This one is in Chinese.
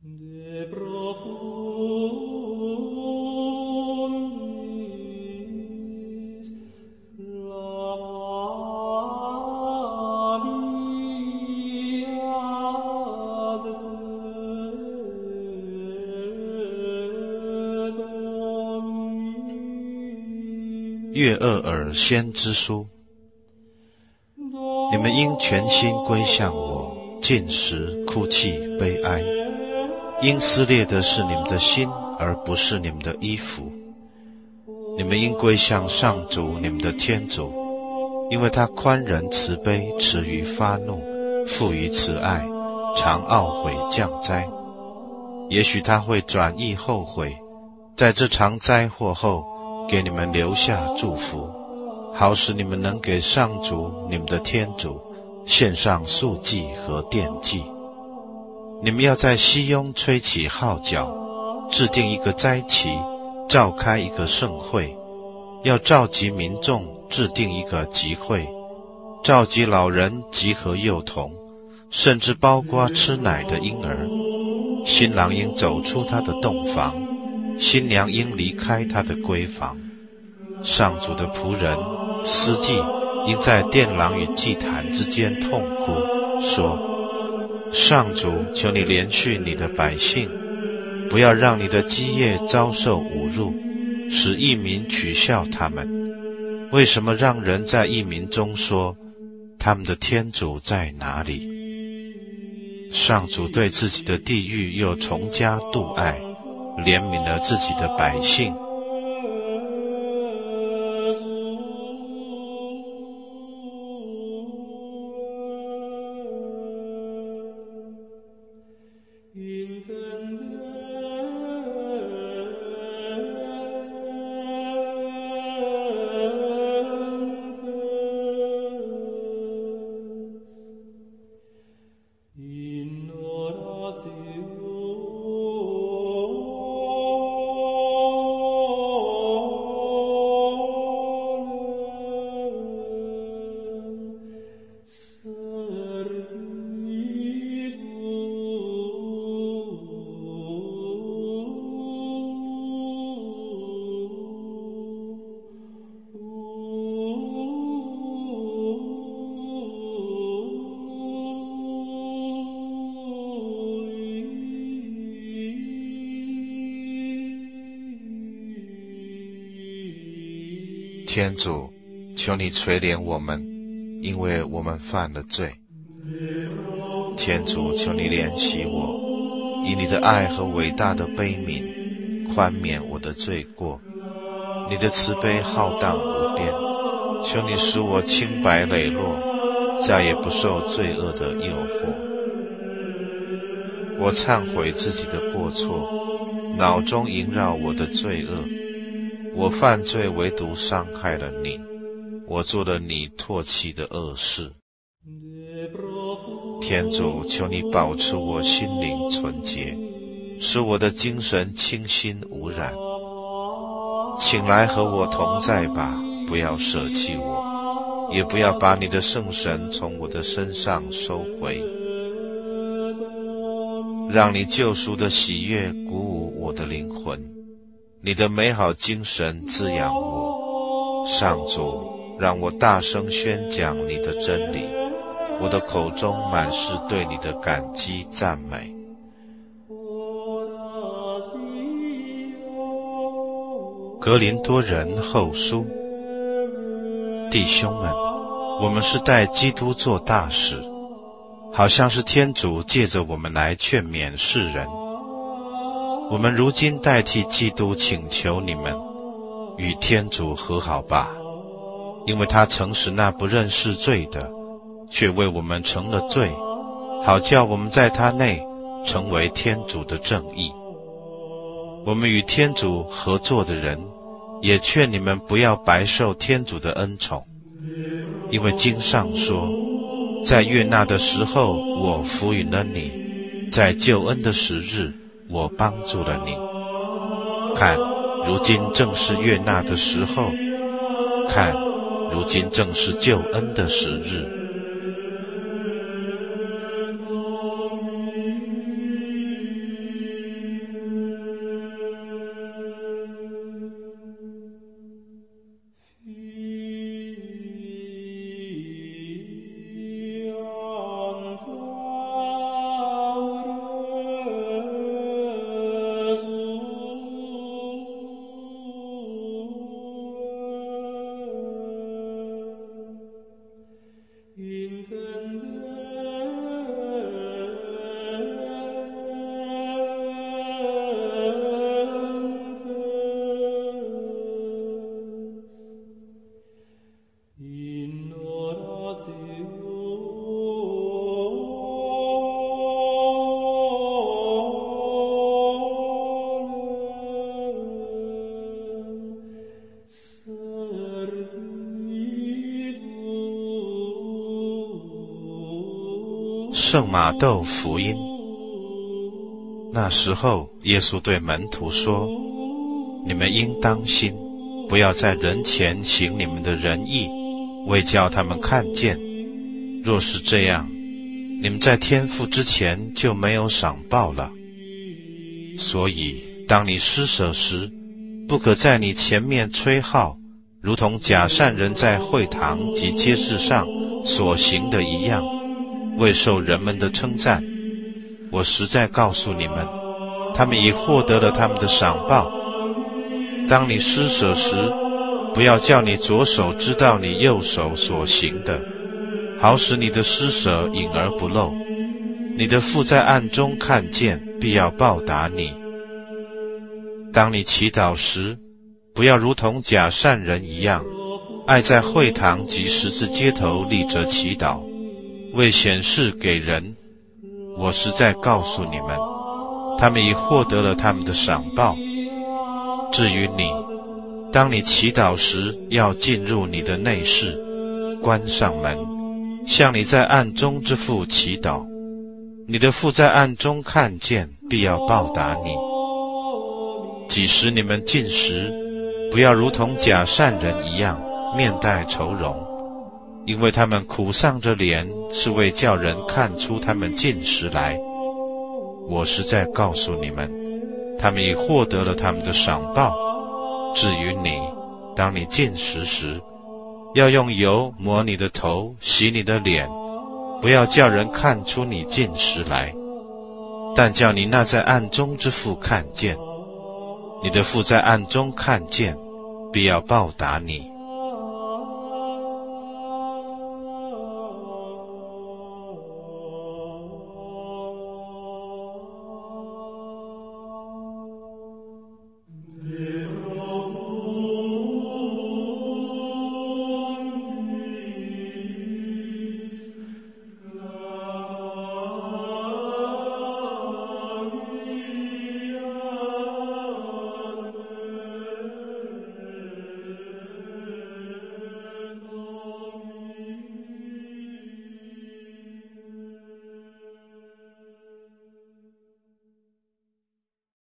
约厄尔先知书，你们应全心归向我，禁食、哭泣、悲哀，因撕裂的是你们的心，而不是你们的衣服。你们应归向上主你们的天主，因为他宽仁慈悲，迟于发怒，富于慈爱，常懊悔降灾。也许他会转意后悔，在这场灾祸后给你们留下祝福，好使你们能给上主你们的天主献上素祭和奠祭。你们要在西雍吹起号角，制定一个斋期，召开一个盛会，要召集民众，制定一个集会，召集老人，集合幼童，甚至包括吃奶的婴儿。新郎应走出他的洞房，新娘应离开她的闺房。上主的仆人司祭应在殿廊与祭坛之间痛哭，说：上主，求你怜恤你的百姓，不要让你的基业遭受侮辱，使异民取笑他们。为什么让人在异民中说，他们的天主在哪里？上主对自己的地域又重加妒爱，怜悯了自己的百姓。天主，求你垂怜我们，因为我们犯了罪。天主，求你怜惜我，以你的爱和伟大的悲悯，宽免我的罪过。你的慈悲浩荡无边，求你使我清白磊落，再也不受罪恶的诱惑。我忏悔自己的过错，脑中萦绕我的罪恶。我犯罪唯独伤害了你，我做了你唾弃的恶事。天主，求你保持我心灵纯洁，使我的精神清新无染。请来和我同在吧，不要舍弃我，也不要把你的圣神从我的身上收回。让你救赎的喜悦鼓舞我的灵魂，你的美好精神滋养我。上主，让我大声宣讲你的真理，我的口中满是对你的感激赞美。格林多人后书，弟兄们，我们是代基督做大使，好像是天主借着我们来劝勉世人。我们如今代替基督请求你们，与天主和好吧，因为他曾使那不认识罪的，却为我们成了罪，好叫我们在他内成为天主的正义。我们与天主合作的人，也劝你们不要白受天主的恩宠，因为经上说，在悦纳的时候我扶允了你，在救恩的时日我帮助了你。看，如今正是悦纳的时候，看，如今正是救恩的时日。 圣马窦福音。那时候，耶稣对门徒说：你们应当心，不要在人前行你们的仁义，为叫他们看见。若是这样，你们在天父之前就没有赏报了。所以，当你施舍时，不可在你前面吹号，如同假善人在会堂及街市上所行的一样，为受人们的称赞。我实在告诉你们，他们已获得了他们的赏报。当你施舍时，不要叫你左手知道你右手所行的，好使你的施舍隐而不露。你的父在暗中看见，必要报答你。当你祈祷时，不要如同假善人一样，爱在会堂及十字街头立着祈祷，为显示给人。我实在告诉你们，他们已获得了他们的赏报。至于你，当你祈祷时，要进入你的内室，关上门，向你在暗中之父祈祷。你的父在暗中看见，必要报答你。几时你们进食，不要如同假善人一样，面带愁容，因为他们苦丧着脸，是为叫人看出他们进食来。我实在告诉你们，他们已获得了他们的赏报。至于你，当你进食时，要用油抹你的头，洗你的脸，不要叫人看出你进食来，但叫你那在暗中之父看见。你的父在暗中看见，必要报答你。